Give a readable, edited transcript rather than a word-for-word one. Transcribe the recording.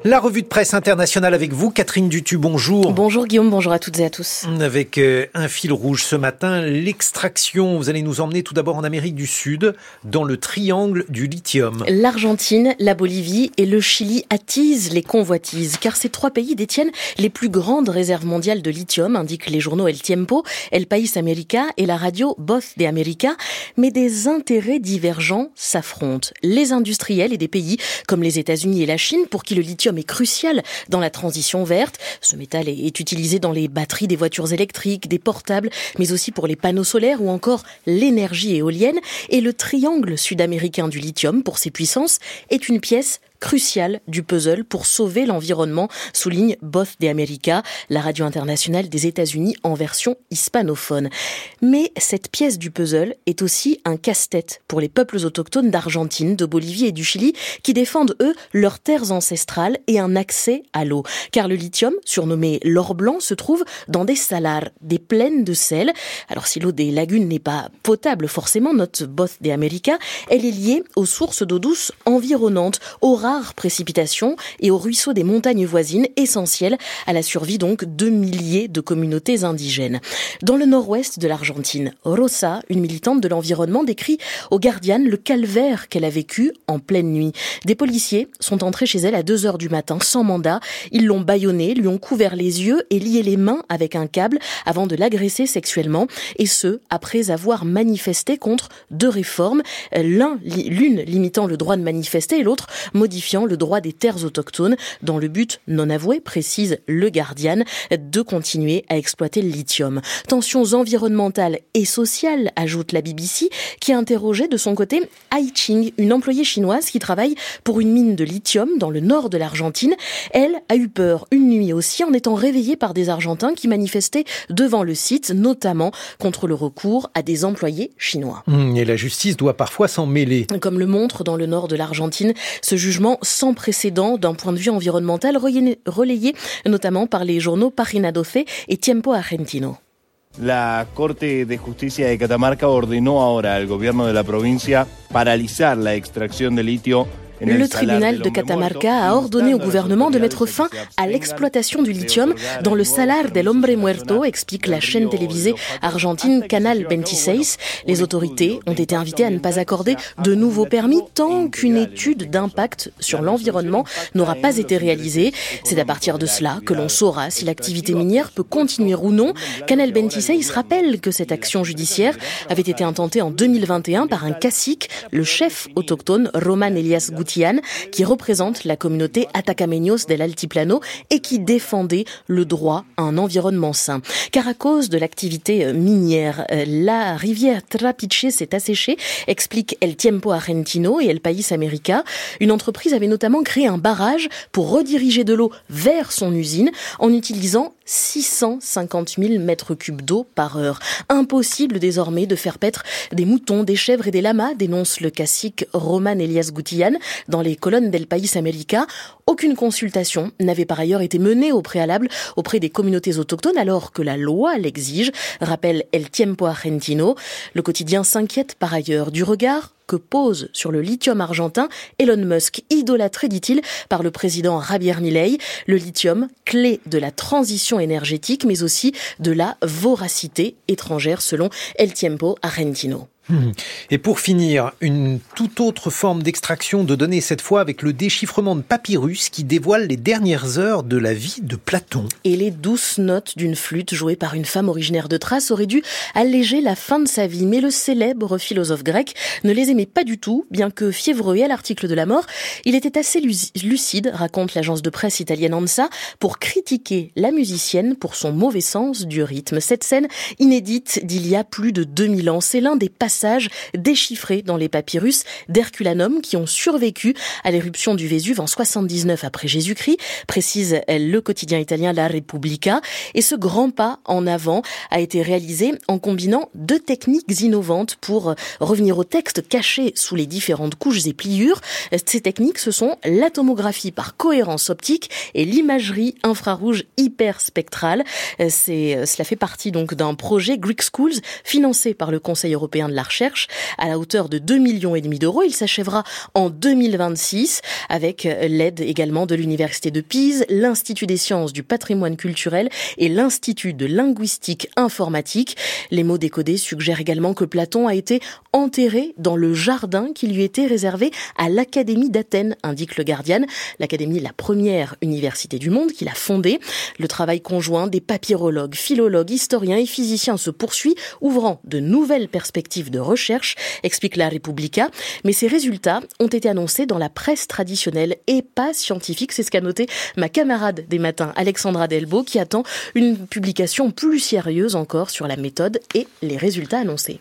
La revue de presse internationale avec vous, Catherine Dutu, bonjour. Bonjour Guillaume, bonjour à toutes et à tous. Avec un fil rouge ce matin, l'extraction. Vous allez nous emmener tout d'abord en Amérique du Sud, dans le triangle du lithium. L'Argentine, la Bolivie et le Chili attisent les convoitises, car ces trois pays détiennent les plus grandes réserves mondiales de lithium, indiquent les journaux El Tiempo, El País América et la radio Voz de América. Mais des intérêts divergents s'affrontent. Les industriels et des pays comme les États-Unis et la Chine, pour qui le lithium est crucial dans la transition verte. Ce métal est utilisé dans les batteries des voitures électriques, des portables, mais aussi pour les panneaux solaires ou encore l'énergie éolienne. Et le triangle sud-américain du lithium, pour ses puissances, est une pièce crucial du puzzle pour sauver l'environnement, souligne Voz de América, la radio internationale des États-Unis en version hispanophone. Mais cette pièce du puzzle est aussi un casse-tête pour les peuples autochtones d'Argentine, de Bolivie et du Chili qui défendent, eux, leurs terres ancestrales et un accès à l'eau. Car le lithium, surnommé l'or blanc, se trouve dans des salars, des plaines de sel. Alors si l'eau des lagunes n'est pas potable forcément, note Voz de América, elle est liée aux sources d'eau douce environnantes, aux rares précipitations et aux ruisseaux des montagnes voisines, essentiels à la survie donc de milliers de communautés indigènes. Dans le nord-ouest de l'Argentine, Rosa, une militante de l'environnement, décrit au Guardian le calvaire qu'elle a vécu en pleine nuit. Des policiers sont entrés chez elle à 2h du matin sans mandat. Ils l'ont bâillonnée, lui ont couvert les yeux et lié les mains avec un câble avant de l'agresser sexuellement, et ce, après avoir manifesté contre deux réformes, l'une limitant le droit de manifester et l'autre modifiant le droit des terres autochtones dans le but non avoué, précise le Guardian, de continuer à exploiter le lithium. Tensions environnementales et sociales, ajoute la BBC, qui a interrogé de son côté Ai Ching, une employée chinoise qui travaille pour une mine de lithium dans le nord de l'Argentine. Elle a eu peur une nuit aussi en étant réveillée par des Argentins qui manifestaient devant le site, notamment contre le recours à des employés chinois. Et la justice doit parfois s'en mêler. Comme le montre dans le nord de l'Argentine, ce jugement sans précédent d'un point de vue environnemental, relayé notamment par les journaux Página 12 et Tiempo Argentino. La Corte de Justicia de Catamarca ordenó ahora al gobierno de la provincia paralizar la extracción de litio. Le tribunal de Catamarca a ordonné au gouvernement de mettre fin à l'exploitation du lithium dans le Salar del Hombre Muerto, explique la chaîne télévisée argentine Canal 26. Les autorités ont été invitées à ne pas accorder de nouveaux permis tant qu'une étude d'impact sur l'environnement n'aura pas été réalisée. C'est à partir de cela que l'on saura si l'activité minière peut continuer ou non. Canal 26 rappelle que cette action judiciaire avait été intentée en 2021 par un cacique, le chef autochtone Román Elias Gutián, qui représente la communauté Atacameños del Altiplano et qui défendait le droit à un environnement sain. Car à cause de l'activité minière, la rivière Trapiche s'est asséchée, explique El Tiempo Argentino et El País América. Une entreprise avait notamment créé un barrage pour rediriger de l'eau vers son usine en utilisant 650 000 mètres cubes d'eau par heure. Impossible désormais de faire paître des moutons, des chèvres et des lamas, dénonce le cacique Román Elias Gutián dans les colonnes d'El País América. Aucune consultation n'avait par ailleurs été menée au préalable auprès des communautés autochtones alors que la loi l'exige, rappelle El Tiempo Argentino. Le quotidien s'inquiète par ailleurs du regard que pose sur le lithium argentin Elon Musk, idolâtré, dit-il, par le président Javier Milei. Le lithium, clé de la transition énergétique, mais aussi de la voracité étrangère, selon El Tiempo Argentino. Et pour finir, une toute autre forme d'extraction de données, cette fois avec le déchiffrement de papyrus qui dévoile les dernières heures de la vie de Platon. Et les douces notes d'une flûte jouée par une femme originaire de Thrace auraient dû alléger la fin de sa vie. Mais le célèbre philosophe grec ne les aimait pas du tout, bien que fiévreux et à l'article de la mort, il était assez lucide, raconte l'agence de presse italienne ANSA, pour critiquer la musicienne pour son mauvais sens du rythme. Cette scène inédite d'il y a plus de 2000 ans, c'est l'un des passages déchiffrés dans les papyrus d'Herculanum qui ont survécu à l'éruption du Vésuve en 79 après Jésus-Christ, précise le quotidien italien La Repubblica. Et ce grand pas en avant a été réalisé en combinant deux techniques innovantes pour revenir au texte caché sous les différentes couches et pliures. Ces techniques, ce sont la tomographie par cohérence optique et l'imagerie infrarouge hyperspectrale. Cela fait partie donc d'un projet Greek Schools financé par le Conseil européen de la recherche à la hauteur de 2,5 millions d'euros. Il s'achèvera en 2026 avec l'aide également de l'Université de Pise, l'Institut des sciences du patrimoine culturel et l'Institut de linguistique informatique. Les mots décodés suggèrent également que Platon a été enterré dans le jardin qui lui était réservé à l'Académie d'Athènes, indique le Guardian. L'Académie, la première université du monde qu'il a fondée. Le travail conjoint des papyrologues, philologues, historiens et physiciens se poursuit, ouvrant de nouvelles perspectives de recherche, explique la Repubblica. Mais ces résultats ont été annoncés dans la presse traditionnelle et pas scientifique. C'est ce qu'a noté ma camarade des matins, Alexandra Delbo, qui attend une publication plus sérieuse encore sur la méthode et les résultats annoncés.